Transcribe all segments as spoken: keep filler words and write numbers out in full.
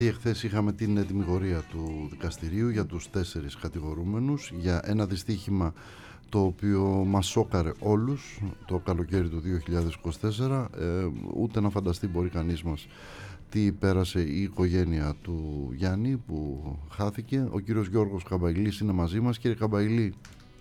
Εχθές είχαμε την τιμιγορία του δικαστηρίου για τους τέσσερις κατηγορούμενους για ένα δυστύχημα το οποίο μας σόκαρε όλους το καλοκαίρι του δύο χιλιάδες είκοσι τέσσερα. Ε, ούτε να φανταστεί μπορεί κανείς μας τι πέρασε η οικογένεια του Γιάννη που χάθηκε. Ο κύριος Γιώργος Καμπαϊλής είναι μαζί μας. Κύριε Καμπαϊλή.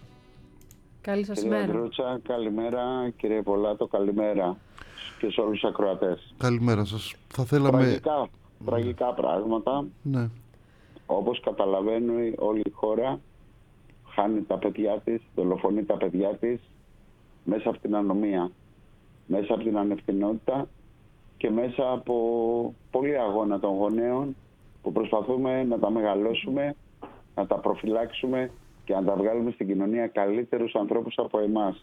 Καλή σας Κύριε μέρα. Αντρούτσα, καλημέρα. Κύριε Πολάτο, καλημέρα και σε όλους τους ακροατές. Καλημέρα σας. Θα θέλαμε... Τραγικά, τραγικά πράγματα. Ναι. Όπως καταλαβαίνει όλη η χώρα, χάνει τα παιδιά της, δολοφονεί τα παιδιά της μέσα από την ανομία, μέσα από την ανευθυνότητα και μέσα από πολύ αγώνα των γονέων που προσπαθούμε να τα μεγαλώσουμε, να τα προφυλάξουμε και να τα βγάλουμε στην κοινωνία καλύτερους ανθρώπους από εμάς.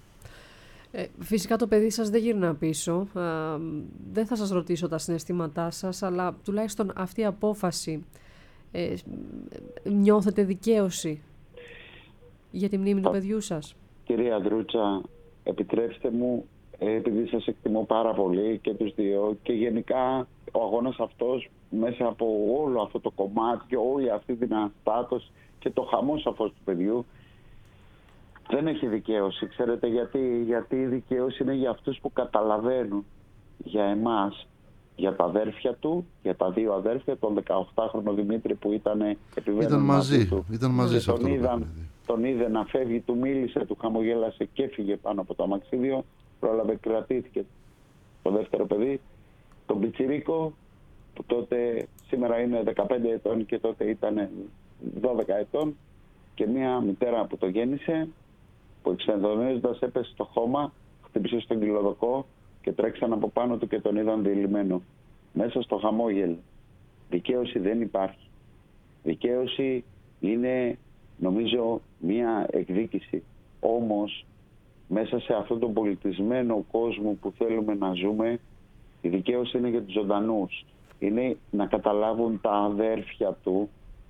Ε, φυσικά το παιδί σας δεν γυρνά πίσω. Ε, δεν θα σας ρωτήσω τα συναισθήματά σας, αλλά τουλάχιστον αυτή η απόφαση, ε, νιώθετε δικαίωση για τη μνήμη του παιδιού σας? Κυρία Αντρούτσα, επιτρέψτε μου, επειδή σας εκτιμώ πάρα πολύ και τους δύο και γενικά ο αγώνας αυτός μέσα από όλο αυτό το κομμάτι και όλη αυτή την αναστάτωση και το χαμό σαφώς του παιδιού δεν έχει δικαίωση. Ξέρετε γιατί? Γιατί η δικαίωση είναι για αυτούς που καταλαβαίνουν, για εμάς, για τα αδέρφια του, για τα δύο αδέρφια, τον δεκαοκτάχρονο Δημήτρη που ήταν επιβαίνον Ήταν μαζί, του. ήταν μαζί σε αυτό τον το είδαν, παιχνίδι. Τον είδε να φεύγει, του μίλησε, του χαμογέλασε και έφυγε πάνω από το αμαξίδιο. Πρόλαβε, κρατήθηκε το δεύτερο παιδί, τον Πιτσιρίκο, που τότε σήμερα είναι δεκαπέντε ετών και τότε ήταν δώδεκα ετών, και μια μητέρα που το γέννησε, που εξενδονίζοντας έπεσε στο χώμα, χτύπησε στον κοιλοδοκό και τρέξαν από πάνω του και τον είδαν διελειμμένο μέσα στο χαμόγελο. Δικαίωση δεν υπάρχει. Δικαίωση είναι, νομίζω, μια εκδίκηση. Όμως μέσα σε αυτόν τον πολιτισμένο κόσμο που θέλουμε να ζούμε, η δικαίωση είναι για τους ζωντανούς. Είναι να καταλάβουν τα αδέρφια του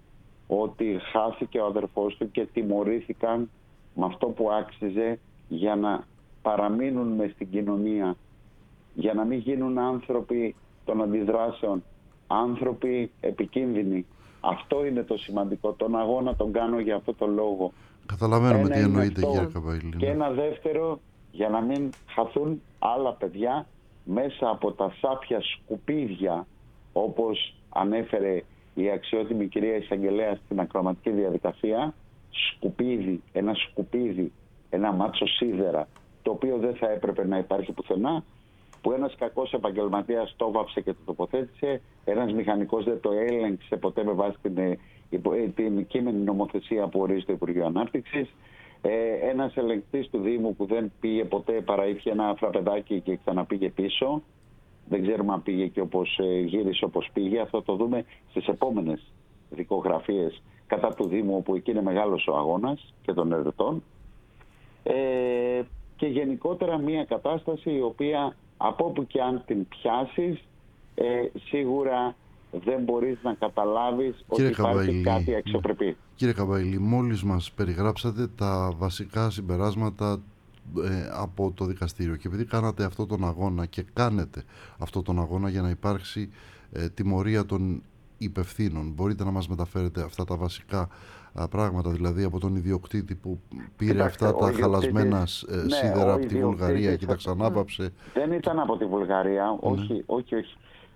ότι χάθηκε ο αδερφός του και τιμωρήθηκαν με αυτό που άξιζε για να παραμείνουν μες στην κοινωνία, για να μην γίνουν άνθρωποι των αντιδράσεων, άνθρωποι επικίνδυνοι. Αυτό είναι το σημαντικό. Τον αγώνα τον κάνω για αυτό το λόγο. Καταλαβαίνουμε τι εννοείται, κύριε Καμπαϊλή. Και ένα δεύτερο, για να μην χαθούν άλλα παιδιά μέσα από τα σάπια σκουπίδια, όπως ανέφερε η αξιότιμη κυρία εισαγγελέα στην ακροαματική διαδικασία. Σκουπίδι, ένα σκουπίδι, ένα μάτσο σίδερα, το οποίο δεν θα έπρεπε να υπάρχει πουθενά, που ένας κακός επαγγελματίας το βάψε και το τοποθέτησε, ένας μηχανικός δεν το έλεγξε ποτέ με βάση την, την κείμενη νομοθεσία που ορίζει το Υπουργείο Ανάπτυξης, ε, ένας ελεγκτής του Δήμου που δεν πήγε ποτέ παρά είχε ένα φραπεδάκι και ξαναπήγε πίσω. Δεν ξέρουμε αν πήγε και όπως γύρισε όπως πήγε. Αυτό το δούμε στις επόμενες δικογραφίες κατά του Δήμου, όπου εκεί είναι μεγάλος ο αγώνας και των ερετών. Ε, και γενικότερα μια κατάσταση η οποία από όπου και αν την πιάσεις, ε, σίγουρα δεν μπορείς να καταλάβεις Κύριε ότι υπάρχει Καμπαϊλή, κάτι αξιοπρεπή. Κύριε Καμπαϊλή, μόλις μας περιγράψατε τα βασικά συμπεράσματα ε, από το δικαστήριο, και επειδή κάνατε αυτό τον αγώνα και κάνετε αυτό τον αγώνα για να υπάρξει ε, τιμωρία των υπευθύνων, μπορείτε να μας μεταφέρετε αυτά τα βασικά α, πράγματα, δηλαδή από τον ιδιοκτήτη που πήρε Κοιτάξτε, αυτά τα χαλασμένα ναι, σίδερα από τη Βουλγαρία και τα ξανάβαψε? Δεν ήταν από τη Βουλγαρία, ναι. όχι, όχι, όχι.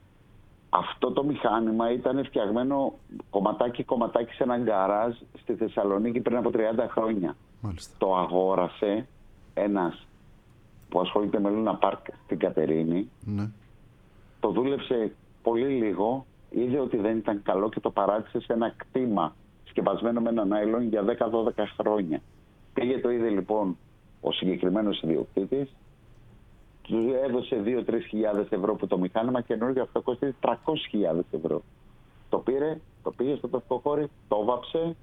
Αυτό το μηχάνημα ήταν φτιαγμένο κομματάκι-κομματάκι σε έναν γκαράζ στη Θεσσαλονίκη πριν από τριάντα χρόνια. Μάλιστα. Το αγόρασε ένας που ασχολείται με Λούνα Πάρκ στην Κατερίνη. Ναι. Το δούλεψε πολύ λίγο, είδε ότι δεν ήταν καλό και το παράτησε σε ένα κτήμα σκεπασμένο με ένα νάιλον για δέκα δώδεκα χρόνια. Πήγε, το είδε λοιπόν ο συγκεκριμένος ιδιοκτήτης, του έδωσε δύο με τρεις χιλιάδες ευρώ που το μηχάνημα καινούργιο αυτό κόστησε τριακόσιες χιλιάδες ευρώ. Το πήρε, το πήγε στο πευκοχώρι, το βάψε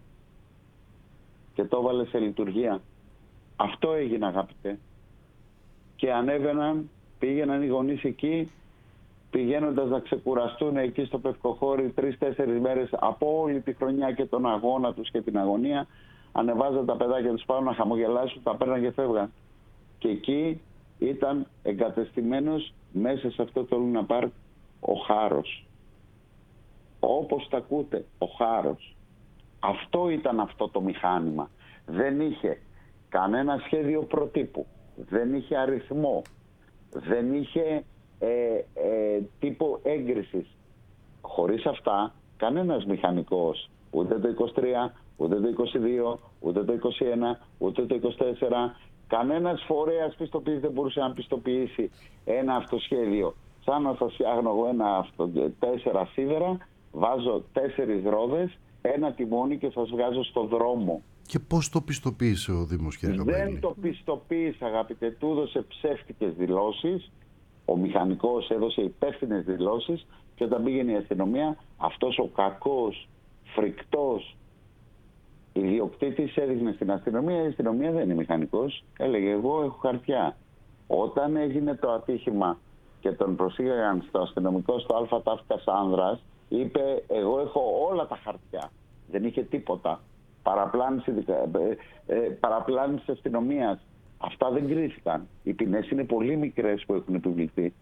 και το έβαλε σε λειτουργία. Αυτό έγινε, αγαπητέ. Και ανέβαιναν, πήγαιναν οι γονείς εκεί, πηγαίνοντας να ξεκουραστούν εκεί στο πευκοχώρι τρεις-τέσσερις μέρες από όλη τη χρονιά και τον αγώνα τους και την αγωνία, ανεβάζαν τα παιδάκια τους πάνω να χαμογελάσουν, τα παίρναν και φεύγαν. Και εκεί ήταν εγκατεστημένος μέσα σε αυτό το Λούνα Πάρκ ο χάρος. όπως τα ακούτε, ο χάρος. Αυτό ήταν αυτό το μηχάνημα. Δεν είχε κανένα σχέδιο προτύπου, δεν είχε αριθμό, δεν είχε ε, ε, τύπο έγκρισης. Χωρίς αυτά, κανένας μηχανικός, ούτε το είκοσι τρία, ούτε το είκοσι δύο, ούτε το είκοσι ένα, ούτε το είκοσι τέσσερα, κανένας φορέας πιστοποίησης δεν μπορούσε να πιστοποιήσει ένα αυτοσχέδιο. Σαν να σας φτιάχνω εγώ ένα αυτο, τέσσερα σίδερα, βάζω τέσσερις ρόδες, ένα τιμόνι και σας βγάζω στο δρόμο. Και πώς το πιστοποίησε ο Δήμος, κύριε Καμπαήλη? Δεν το πιστοποίησε, αγαπητέ, του έδωσε ψεύτικες δηλώσεις. Ο μηχανικός έδωσε υπεύθυνες δηλώσεις και όταν πήγαινε η αστυνομία, αυτός ο κακός, φρικτός ιδιοκτήτης έδειχνε στην αστυνομία. Η αστυνομία δεν είναι μηχανικός. Έλεγε, εγώ έχω χαρτιά. Όταν έγινε το ατύχημα και τον προσήγαγαν στο αστυνομικό στο Α Τ Κασάνδρας, είπε, εγώ έχω όλα τα χαρτιά. Δεν είχε τίποτα. Παραπλάνηση, ε, ε, παραπλάνηση αστυνομίας. Αυτά δεν κρίθηκαν. Οι ποινές είναι πολύ μικρές που έχουν επιβληθεί.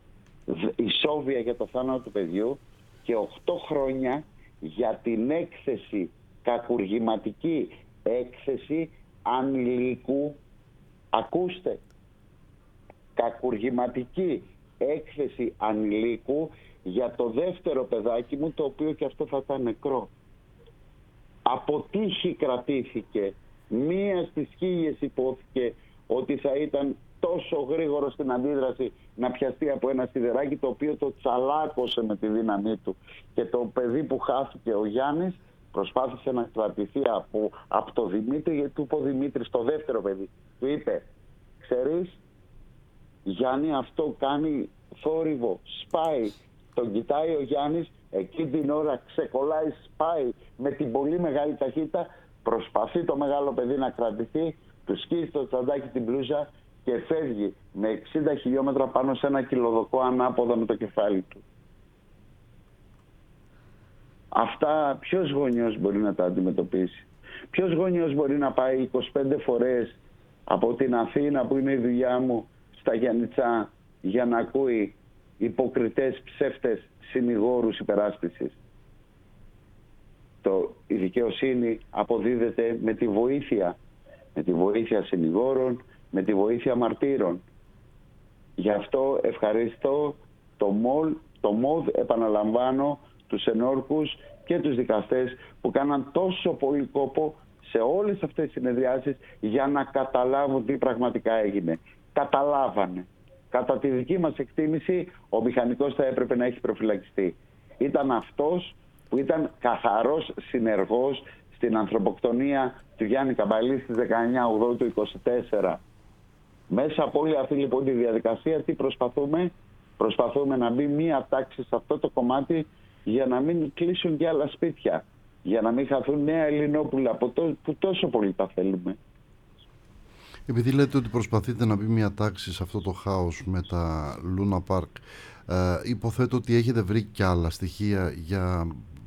Ισόβια για το θάνατο του παιδιού και οκτώ χρόνια για την έκθεση, κακουργηματική έκθεση ανηλίκου. Ακούστε, κακουργηματική έκθεση ανηλίκου για το δεύτερο παιδάκι μου, το οποίο και αυτό θα ήταν νεκρό. Από τύχη κρατήθηκε. Μία στις χίλιες υπόθηκε ότι θα ήταν τόσο γρήγορο στην αντίδραση να πιαστεί από ένα σιδεράκι, το οποίο το τσαλάκωσε με τη δύναμή του. Και το παιδί που χάθηκε, ο Γιάννης, προσπάθησε να κρατηθεί από, από το Δημήτρη, γιατί του είπε ο Δημήτρης, το δεύτερο παιδί, του είπε, ξέρεις, Γιάννη, αυτό κάνει θόρυβο, σπάει. Τον κοιτάει ο Γιάννης, εκείνη την ώρα ξεκολλάει, σπάει με την πολύ μεγάλη ταχύτητα, προσπαθεί το μεγάλο παιδί να κρατηθεί, του σκίζει το τσαντάκι την μπλούζα και φεύγει με εξήντα χιλιόμετρα πάνω σε ένα κυλοδοκό ανάποδα με το κεφάλι του. Αυτά ποιος γονιός μπορεί να τα αντιμετωπίσει? Ποιος γονιός μπορεί να πάει είκοσι πέντε φορές από την Αθήνα, που είναι η δουλειά μου, στα Γιαννιτσά, για να ακούει υποκριτές, ψεύτες, συνηγόρους υπεράσπισης? Το, η δικαιοσύνη αποδίδεται με τη βοήθεια, με τη βοήθεια συνηγόρων, με τη βοήθεια μαρτύρων. Γι' αυτό ευχαριστώ το ΜΟΛ, το ΜΟΔ, επαναλαμβάνω, τους ενόρκους και τους δικαστές που κάναν τόσο πολύ κόπο σε όλες αυτές τις συνεδριάσεις για να καταλάβουν τι πραγματικά έγινε. Καταλάβανε. Κατά τη δική μας εκτίμηση, ο μηχανικός θα έπρεπε να έχει προφυλακιστεί. Ήταν αυτός που ήταν καθαρός συνεργός στην ανθρωποκτονία του Γιάννη Καμπαήλη στις δεκαεννιά Οκτωβρίου του είκοσι τέσσερα. Μέσα από όλη αυτή λοιπόν τη διαδικασία, τι προσπαθούμε? Προσπαθούμε να μπει μία τάξη σε αυτό το κομμάτι για να μην κλείσουν και άλλα σπίτια. Για να μην χαθούν νέα Ελληνόπουλα που τόσο πολύ τα θέλουμε. Επειδή λέτε ότι προσπαθείτε να μπει μια τάξη σε αυτό το χάος με τα Λούνα Πάρκ, ε, υποθέτω ότι έχετε βρει και άλλα στοιχεία για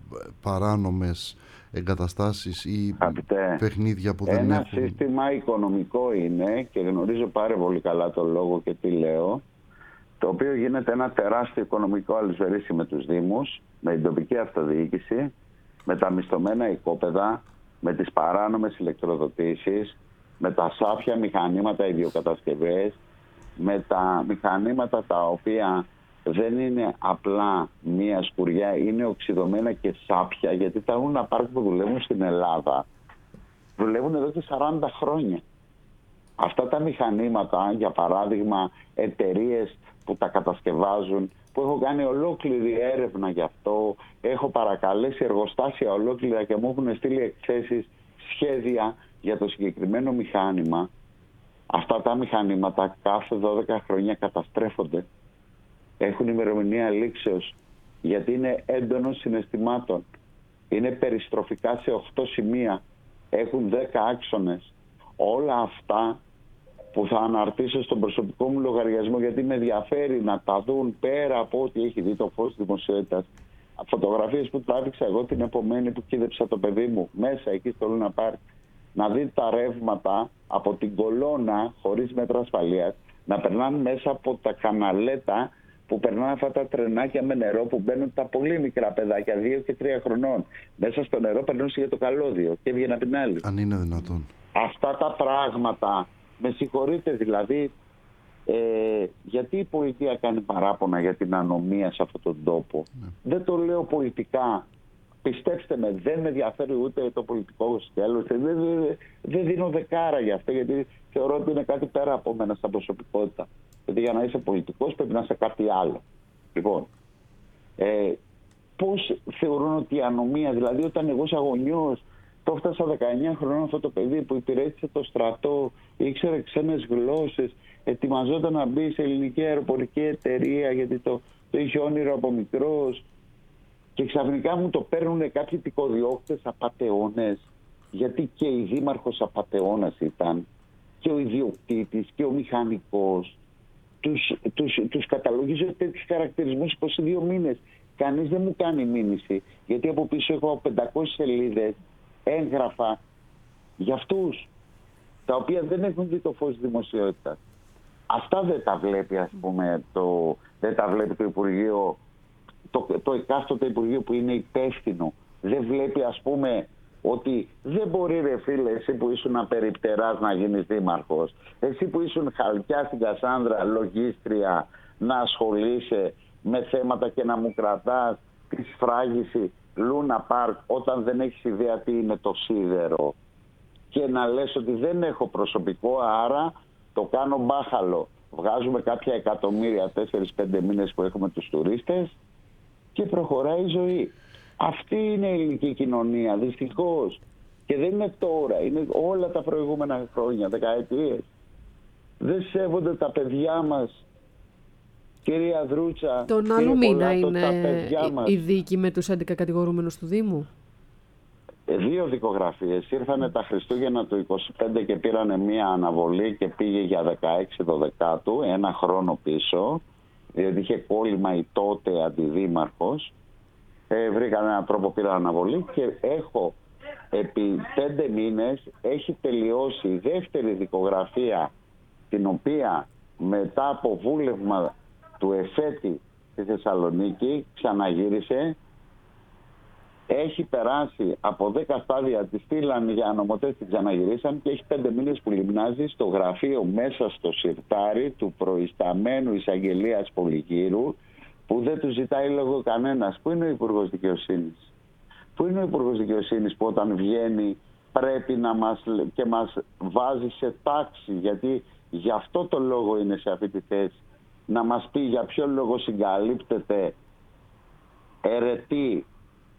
παράνομες εγκαταστάσεις ή Απιτέ, παιχνίδια που δεν ένα έχουν... Ένα σύστημα οικονομικό είναι, και γνωρίζω πάρα πολύ καλά το λόγο και τι λέω, το οποίο γίνεται ένα τεράστιο οικονομικό αλυσβερίσι με τους Δήμους, με την τοπική αυτοδιοίκηση, με τα μισθωμένα οικόπεδα, με τις παράνομες ηλεκτροδοτήσεις, με τα σάπια μηχανήματα ιδιοκατασκευές, με τα μηχανήματα τα οποία δεν είναι απλά μία σκουριά, είναι οξυδωμένα και σάπια, γιατί τα Λούνα Πάρκ που δουλεύουν στην Ελλάδα δουλεύουν εδώ και σαράντα χρόνια. Αυτά τα μηχανήματα, για παράδειγμα, εταιρείες που τα κατασκευάζουν, που έχω κάνει ολόκληρη έρευνα γι' αυτό, έχω παρακαλέσει εργοστάσια ολόκληρα και μου έχουν στείλει εκθέσεις, σχέδια για το συγκεκριμένο μηχάνημα. Αυτά τα μηχανήματα κάθε δώδεκα χρόνια καταστρέφονται. Έχουν ημερομηνία λήξεως, γιατί είναι έντονος συναισθημάτων. Είναι περιστροφικά σε οκτώ σημεία. Έχουν δέκα άξονες. Όλα αυτά που θα αναρτήσω στον προσωπικό μου λογαριασμό, γιατί με ενδιαφέρει να τα δουν πέρα από ό,τι έχει δει το φως της δημοσιότητας. Φωτογραφίες που τράβηξα εγώ την επομένη που κοίδεψα το παιδί μου μέσα εκεί στο Λούνα Πάρκ. Να δει τα ρεύματα από την κολόνα χωρίς μέτρα ασφαλείας να περνάνε μέσα από τα καναλέτα που περνάνε αυτά τα τρενάκια με νερό, που μπαίνουν τα πολύ μικρά παιδάκια, δύο και τρία χρονών. Μέσα στο νερό περνούσε για το καλώδιο και έβγαινε από την άλλη. Αν είναι δυνατόν. Αυτά τα πράγματα, με συγχωρείτε δηλαδή, ε, γιατί η πολιτεία κάνει παράπονα για την ανομία σε αυτόν τον τόπο. Ναι. Δεν το λέω πολιτικά. Πιστέψτε με, δεν με ενδιαφέρει ούτε το πολιτικό σκέλος. Δεν, δεν, δεν δίνω δεκάρα για αυτό, γιατί θεωρώ ότι είναι κάτι πέρα από μένα σαν προσωπικότητα. Γιατί για να είσαι πολιτικός πρέπει να είσαι κάτι άλλο. Λοιπόν, ε, πώς θεωρούν ότι η ανομία, δηλαδή όταν εγώ σαν γονιός το έφτασα δεκαεννιά χρονών αυτό το παιδί που υπηρέτησε το στρατό, ήξερε ξένες γλώσσες, ετοιμαζόταν να μπει σε ελληνική αεροπορική εταιρεία γιατί το, το είχε όνειρο από μικρός, και ξαφνικά μου το παίρνουν κάποιοι τικοδιώκτες απατεώνες, γιατί και η δήμαρχος απατεώνας ήταν, και ο ιδιοκτήτης και ο μηχανικός. Τους, τους, τους καταλογίζω τέτοιους χαρακτηρισμούς είκοσι δύο μήνες. Κανείς δεν μου κάνει μήνυση, γιατί από πίσω έχω πεντακόσιες σελίδες έγγραφα για αυτούς, τα οποία δεν έχουν δει το φως δημοσιότητας. Αυτά δεν τα βλέπει, ας πούμε, το, δεν τα βλέπει το Υπουργείο, το, το εκάστοτε Υπουργείο που είναι υπεύθυνο. Δεν βλέπει, ας πούμε, ότι δεν μπορεί, ρε φίλε, εσύ που ήσουν απεριπτεράς να γίνεις δήμαρχος, εσύ που ήσουν χαλκιά στην Κασάνδρα, λογίστρια, να ασχολείσαι με θέματα και να μου κρατάς τη σφράγιση Λούνα Πάρκ όταν δεν έχεις ιδέα τι είναι το σίδερο, και να λες ότι δεν έχω προσωπικό, άρα το κάνω μπάχαλο. Βγάζουμε κάποια εκατομμύρια τέσσερις πέντε μήνες που έχουμε τους τουρίστες και προχωράει η ζωή. Αυτή είναι η ελληνική κοινωνία, δυστυχώς. Και δεν είναι τώρα, είναι όλα τα προηγούμενα χρόνια, δεκαετίες. Δεν σέβονται τα παιδιά μας. Κυρία Δρούτσα, τον άλλο μήνα είναι η δίκη με τους έντεκα κατηγορούμενους του Δήμου. Δύο δικογραφίες. Ήρθανε τα Χριστούγεννα του είκοσι πέντε και πήρανε μία αναβολή και πήγε για δεκαέξι Δωδεκάτου, ένα χρόνο πίσω, διότι είχε κόλλημα η τότε αντιδήμαρχος. Ε, βρήκαν έναν τρόπο, πήρα αναβολή και έχω επί πέντε μήνες έχει τελειώσει η δεύτερη δικογραφία, την οποία μετά από βούλευμα του ΕΦΕΤΗ στη Θεσσαλονίκη ξαναγύρισε. Έχει περάσει από δέκα στάδια, τη στείλαν για νομοτές, την ξαναγυρίσαν και έχει πέντε μήνες που λιμνάζει στο γραφείο μέσα στο σιρτάρι του προϊσταμένου εισαγγελίας Πολυγύρου, που δεν του ζητάει λόγο κανένας. Πού είναι ο Υπουργός Δικαιοσύνης? Πού είναι ο Υπουργός Δικαιοσύνης που όταν βγαίνει πρέπει να μας και μας βάζει σε τάξη, γιατί γι' αυτό το λόγο είναι σε αυτή τη θέση, να μας πει για ποιο λόγο συγκαλύπτεται αιρετή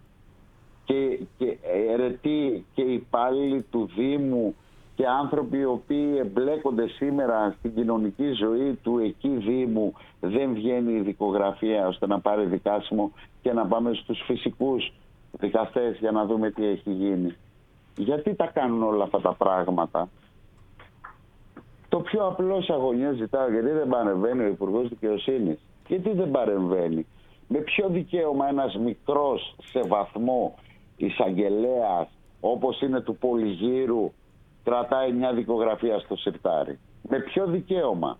και, και αιρετοί και υπάλληλοι του Δήμου και άνθρωποι οι οποίοι εμπλέκονται σήμερα στην κοινωνική ζωή του εκεί Δήμου, δεν βγαίνει η δικογραφία ώστε να πάρει δικάσιμο και να πάμε στους φυσικούς δικαστές για να δούμε τι έχει γίνει. Γιατί τα κάνουν όλα αυτά τα πράγματα? Το πιο απλό σαν γονιός ζητάω, γιατί δεν παρεμβαίνει ο Υπουργός Δικαιοσύνης? Γιατί δεν παρεμβαίνει? Με ποιο δικαίωμα ένας μικρός σε βαθμό εισαγγελέας όπως είναι του Πολυγύρου κρατάει μια δικογραφία στο σιρτάρι? Με ποιο δικαίωμα?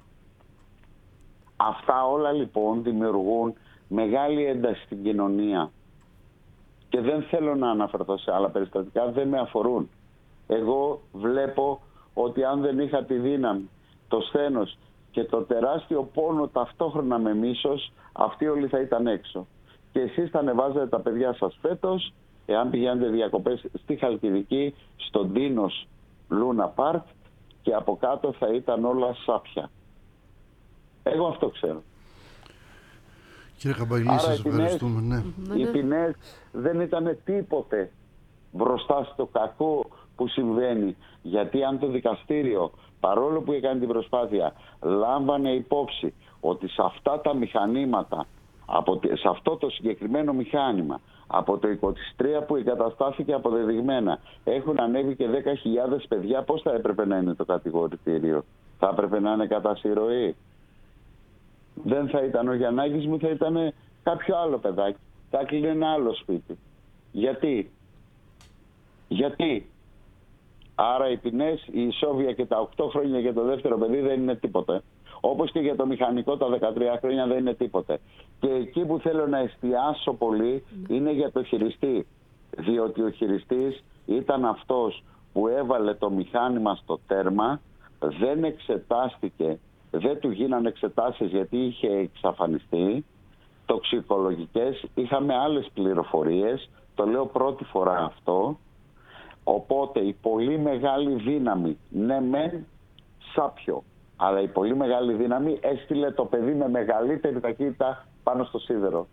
Αυτά όλα λοιπόν δημιουργούν μεγάλη ένταση στην κοινωνία και δεν θέλω να αναφερθώ σε άλλα περιστατικά, δεν με αφορούν. Εγώ βλέπω ότι αν δεν είχα τη δύναμη, το σθένος και το τεράστιο πόνο ταυτόχρονα με μίσος, αυτοί όλοι θα ήταν έξω. Και εσείς θα ανεβάζετε τα παιδιά σας φέτος, εάν πηγαίνετε διακοπές στη Χαλκιδική, στον Τίνος Λούνα Πάρκ, και από κάτω θα ήταν όλα σάπια. Εγώ αυτό ξέρω. Κύριε Καμπαγλή, σας ευχαριστούμε. Ναι. Οι ποινές δεν ήταν τίποτε μπροστά στο κακό που συμβαίνει. Γιατί αν το δικαστήριο, παρόλο που έκανε την προσπάθεια, λάμβανε υπόψη ότι σε αυτά τα μηχανήματα, από, σε αυτό το συγκεκριμένο μηχάνημα, από το είκοσι τρία που εγκαταστάθηκε αποδεδειγμένα, έχουν ανέβει και δέκα χιλιάδες παιδιά, πώς θα έπρεπε να είναι το κατηγορητήριο? Θα έπρεπε να είναι κατά συρροή? Δεν θα ήταν ο Γιαννάκης μου, θα ήταν κάποιο άλλο παιδάκι. Θα έκλεινε ένα άλλο σπίτι. Γιατί? Γιατί? Άρα οι ποινές, η ισόβια και τα οκτώ χρόνια για το δεύτερο παιδί δεν είναι τίποτα. Όπως και για το μηχανικό τα δεκατρία χρόνια δεν είναι τίποτε. Και εκεί που θέλω να εστιάσω πολύ είναι για το χειριστή. Διότι ο χειριστής ήταν αυτός που έβαλε το μηχάνημα στο τέρμα, δεν εξετάστηκε, δεν του γίνανε εξετάσεις γιατί είχε εξαφανιστεί, τοξικολογικές, είχαμε άλλες πληροφορίες, το λέω πρώτη φορά αυτό, οπότε η πολύ μεγάλη δύναμη, ναι μεν σάπιο, αλλά η πολύ μεγάλη δύναμη έστειλε το παιδί με μεγαλύτερη ταχύτητα πάνω στο σίδερο.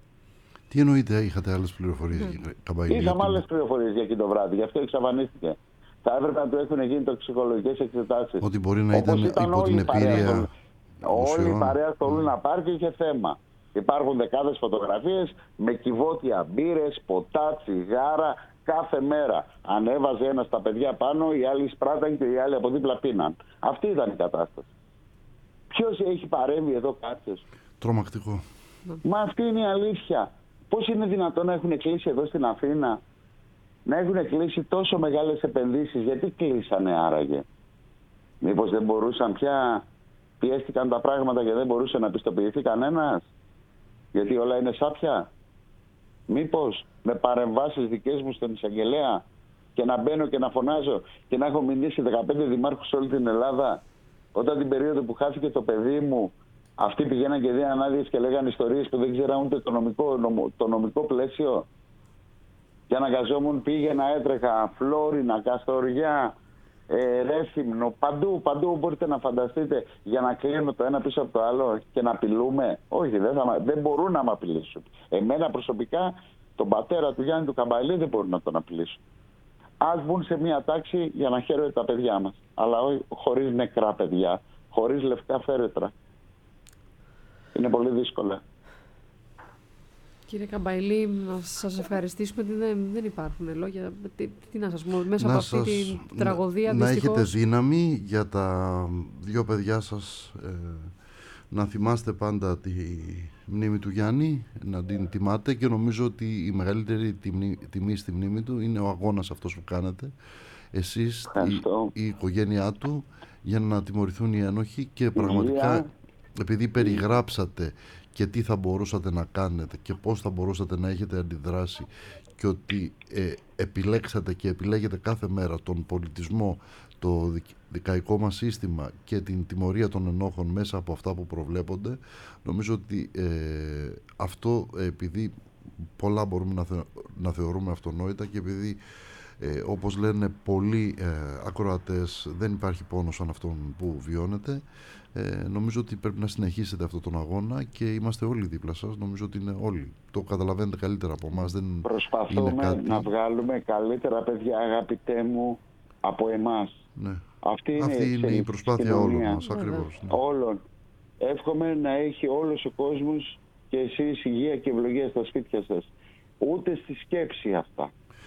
Τι εννοείτε, είχατε άλλες πληροφορίες, mm. Καμπαϊλή? Είχαμε άλλες πληροφορίες για εκεί το βράδυ, γι' αυτό εξαφανίστηκε. Θα έπρεπε να του έχουν γίνει τοξικολογικές εξετάσεις. Ότι μπορεί να ήταν, ήταν υπό την επίρρεια. Όλη η παρέα στο Λούνα Πάρκ είχε θέμα. Υπάρχουν δεκάδες φωτογραφίες με κυβότια μπύρες, ποτά, τσιγάρα κάθε μέρα. Ανέβαζε ένα στα παιδιά πάνω, οι άλλοι σπράταν και οι άλλοι από δίπλα πίναν. Αυτή ήταν η κατάσταση. Ποιος έχει παρέμβει εδώ, κάποιος? Τρομακτικό. Μα αυτή είναι η αλήθεια. Πώς είναι δυνατόν να έχουν κλείσει εδώ στην Αθήνα, να έχουν κλείσει τόσο μεγάλες επενδύσεις? Γιατί κλείσανε άραγε? Μήπως δεν μπορούσαν πια, πιέστηκαν τα πράγματα και δεν μπορούσε να πιστοποιηθεί κανένας? Γιατί όλα είναι σάπια? Μήπως με παρεμβάσεις δικές μου στον εισαγγελέα και να μπαίνω και να φωνάζω και να έχω μηνύσει δεκαπέντε δημάρχους σε όλη την Ελλάδα, όταν την περίοδο που χάθηκε το παιδί μου αυτοί πηγαίναν και δίναν άδειες και λέγανε ιστορίες που δεν ξέραν ούτε το νομικό, νομο, το νομικό πλαίσιο? Και αναγκαζόμουν, πήγαινα, έτρεχα Φλόρινα, Καστοριά, ε, Ρέθυμνο, παντού, παντού μπορείτε να φανταστείτε, για να κλείνω το ένα πίσω από το άλλο και να απειλούμε? Όχι, δεν, θα, δεν μπορούν να με απειλήσουν. Εμένα προσωπικά, τον πατέρα του Γιάννη του Καμπαϊλή δεν μπορούν να τον απειλήσουν. Ας μπουν σε μια τάξη για να χαίρονται τα παιδιά μας. Αλλά όχι χωρίς νεκρά παιδιά, χωρίς λευκά φέρετρα. Είναι πολύ δύσκολα. Κύριε Καμπαϊλή, να σας ευχαριστήσουμε. Δεν, δεν υπάρχουν λόγια. Τι, τι να σας πω, μέσα να από σας, αυτή την τραγωδία, να, δυστυχώς... να έχετε δύναμη για τα δύο παιδιά σας, ε, να θυμάστε πάντα τη μνήμη του Γιάννη, να την τιμάτε, και νομίζω ότι η μεγαλύτερη τιμή, τιμή στη μνήμη του είναι ο αγώνας αυτός που κάνετε εσείς, η, η οικογένειά του, για να τιμωρηθούν οι ένοχοι. Και πραγματικά, επειδή περιγράψατε και τι θα μπορούσατε να κάνετε και πώς θα μπορούσατε να έχετε αντιδράσει, και ότι ε, επιλέξατε και επιλέγετε κάθε μέρα τον πολιτισμό, το δικαϊκό μας σύστημα και την τιμωρία των ενόχων μέσα από αυτά που προβλέπονται, νομίζω ότι ε, αυτό, επειδή πολλά μπορούμε να, θε, να θεωρούμε αυτονόητα, και επειδή ε, όπως λένε πολλοί ε, ακροατές, δεν υπάρχει πόνος σαν αυτόν που βιώνετε, Ε, νομίζω ότι πρέπει να συνεχίσετε αυτόν τον αγώνα και είμαστε όλοι δίπλα σας. Νομίζω ότι είναι όλοι. Το καταλαβαίνετε καλύτερα από εμάς. Δεν Προσπαθούμε είναι κάτι... να βγάλουμε καλύτερα παιδιά, αγαπητέ μου, από εμάς. Ναι. Αυτή είναι, Αυτή είναι η προσπάθεια όλων μας. Ναι, Ακριβώς. Ναι. Όλων. Εύχομαι να έχει όλος ο κόσμος και εσείς υγεία και ευλογία στα σπίτια σας. Ούτε στη σκέψη αυτά.